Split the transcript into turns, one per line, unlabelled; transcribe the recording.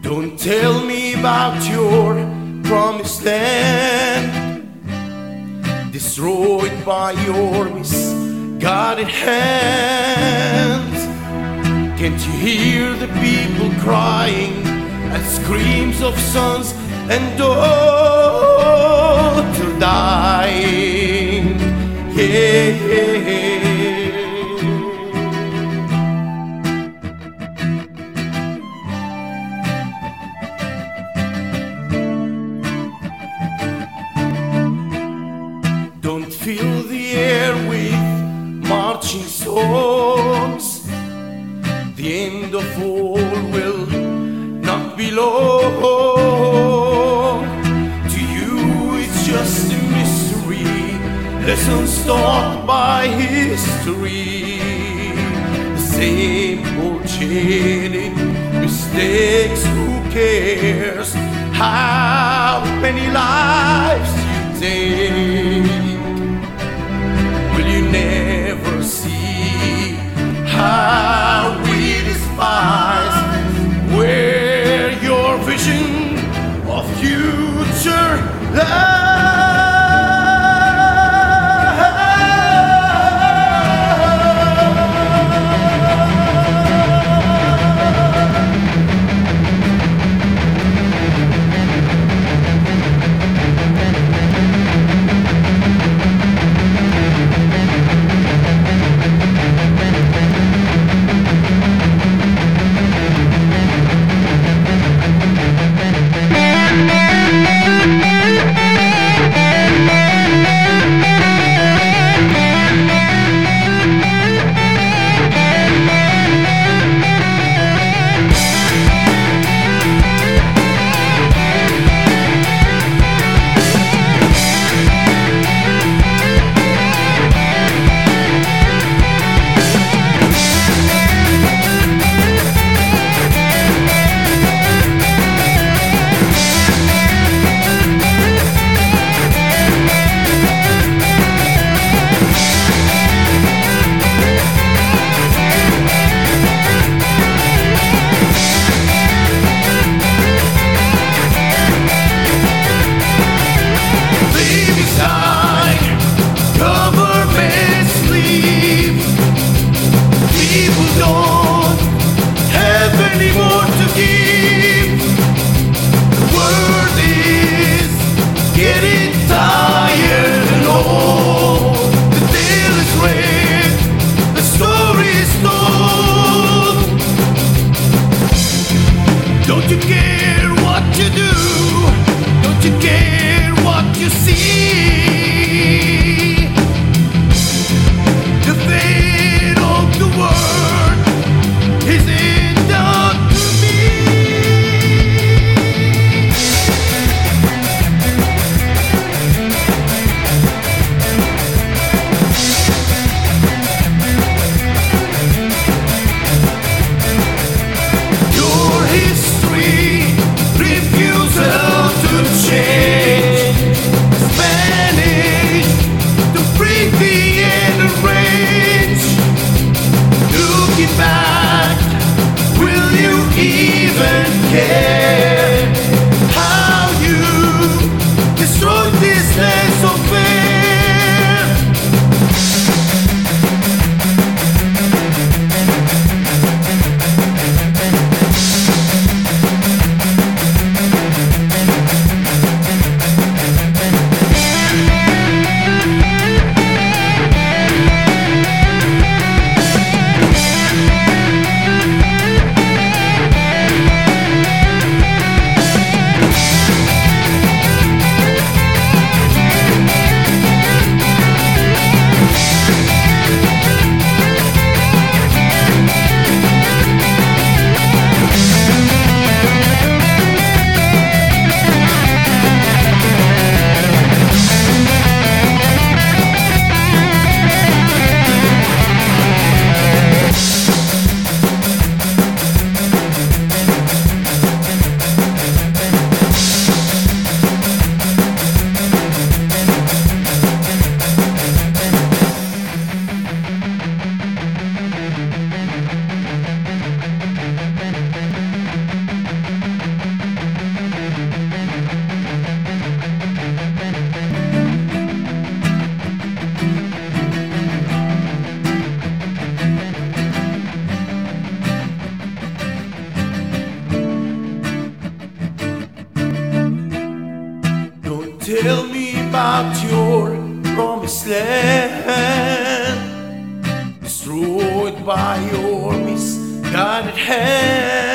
Don't tell me about your promised land, destroyed by your misguided hands. Can't you hear the people crying at screams of sons and daughters dying? Yeah. Don't fill the air with marching songs. The end of all will not be long. To you it's just a mystery, lessons taught by history. The same old jaded mistakes, who cares how many lives you take? Will you never see how we despise where your vision of future lies? Don't you care what you do? Don't you care what you see? The fate of the world isn't done to me. Your history refusal to change, Spanish to break the inner range. Looking back, will you even care how you destroyed this land so fair? Tell me about your promised land, destroyed by your misguided hand.